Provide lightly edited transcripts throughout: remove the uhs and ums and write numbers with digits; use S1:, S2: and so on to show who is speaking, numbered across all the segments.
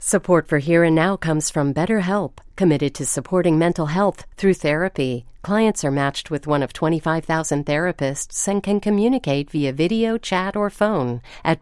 S1: Support for Here and Now comes from BetterHelp, committed to supporting mental health through therapy. Clients are matched with one of 25,000 therapists and can communicate via video, chat, or phone at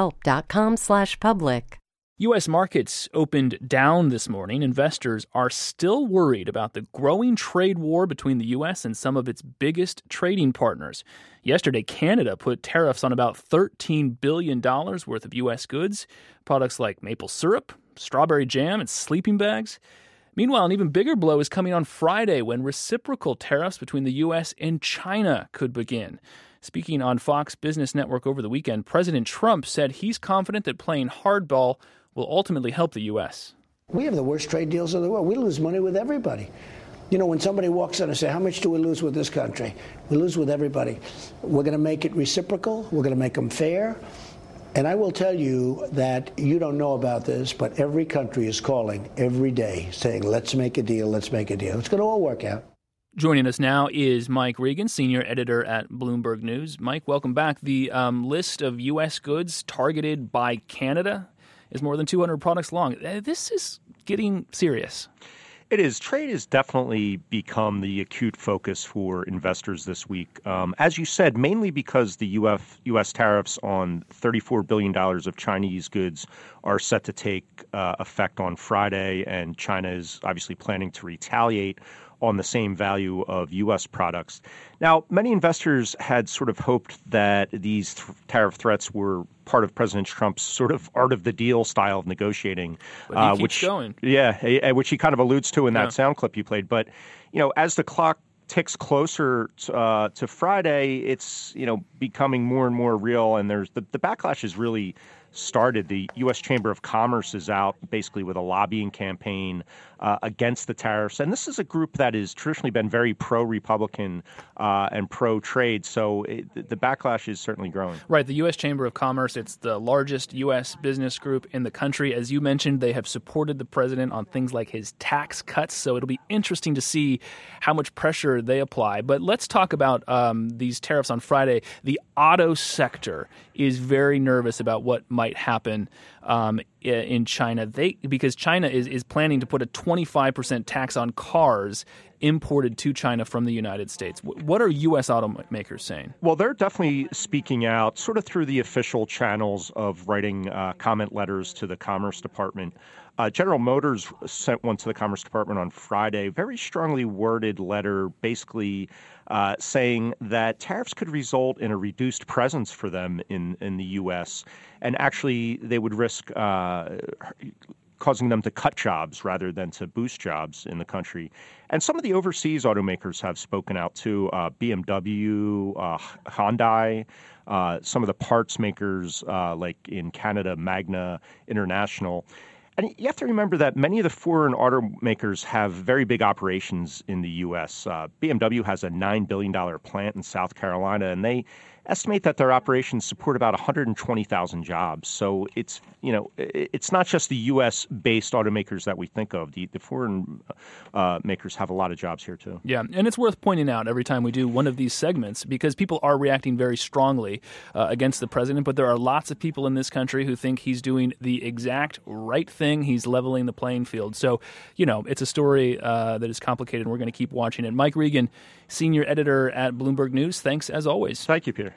S1: betterhelp.com/public.
S2: U.S. markets opened down this morning. Investors are still worried about the growing trade war between the U.S. and some of its biggest trading partners. Yesterday, Canada put tariffs on about $13 billion worth of U.S. goods, products like maple syrup, strawberry jam, and sleeping bags. Meanwhile, an even bigger blow is coming on Friday when reciprocal tariffs between the U.S. and China could begin. Speaking on Fox Business Network over the weekend, President Trump said he's confident that playing hardball will ultimately help the U.S.
S3: We have the worst trade deals in the world. We lose money with everybody. You know, when somebody walks in and says, how much do we lose with this country? We lose with everybody. We're going to make it reciprocal. We're going to make them fair. And I will tell you that you don't know about this, but every country is calling every day saying, let's make a deal, let's make a deal. It's going to all work out.
S2: Joining us now is Mike Regan, senior editor at Bloomberg News. Mike, welcome back. The list of U.S. goods targeted by Canada is more than 200 products long. This is getting serious.
S4: It is. Trade has definitely become the acute focus for investors this week. As you said, mainly because the U.S. tariffs on $34 billion of Chinese goods are set to take effect on Friday, and China is obviously planning to retaliate on the same value of U.S. products. Now, many investors had sort of hoped that these tariff threats were part of President Trump's sort of art of the deal style of negotiating.
S2: But he keeps going.
S4: Yeah, which he kind of alludes to in that sound clip you played. But, you know, as the clock ticks closer to Friday, it's, you know, becoming more and more real. And there's the backlash is really started. The U.S. Chamber of Commerce is out basically with a lobbying campaign against the tariffs. And this is a group that has traditionally been very pro-Republican and pro-trade. So the backlash is certainly growing.
S2: Right. The U.S. Chamber of Commerce, it's the largest U.S. business group in the country. As you mentioned, they have supported the president on things like his tax cuts. So it'll be interesting to see how much pressure they apply. But let's talk about these tariffs on Friday. The auto sector is very nervous about what might happen in China. Because China is planning to put a 25% tax on cars imported to China from the United States. What are U.S. automakers saying?
S4: Well, they're definitely speaking out sort of through the official channels of writing comment letters to the Commerce Department. General Motors sent one to the Commerce Department on Friday, very strongly worded letter basically saying that tariffs could result in a reduced presence for them in the U.S. And actually they would risk causing them to cut jobs rather than to boost jobs in the country. And some of the overseas automakers have spoken out too, BMW, Hyundai, some of the parts makers like in Canada, Magna International. And you have to remember that many of the foreign automakers have very big operations in the U.S. BMW has a $9 billion plant in South Carolina, and they estimate that their operations support about 120,000 jobs. So it's, you know, it's not just the U.S.-based automakers that we think of. The foreign makers have a lot of jobs here, too.
S2: Yeah, and it's worth pointing out every time we do one of these segments because people are reacting very strongly against the president, but there are lots of people in this country who think he's doing the exact right thing. He's leveling the playing field. So, you know, it's a story that is complicated, and we're going to keep watching it. Mike Regan, senior editor at Bloomberg News, thanks as always.
S4: Thank you, Peter.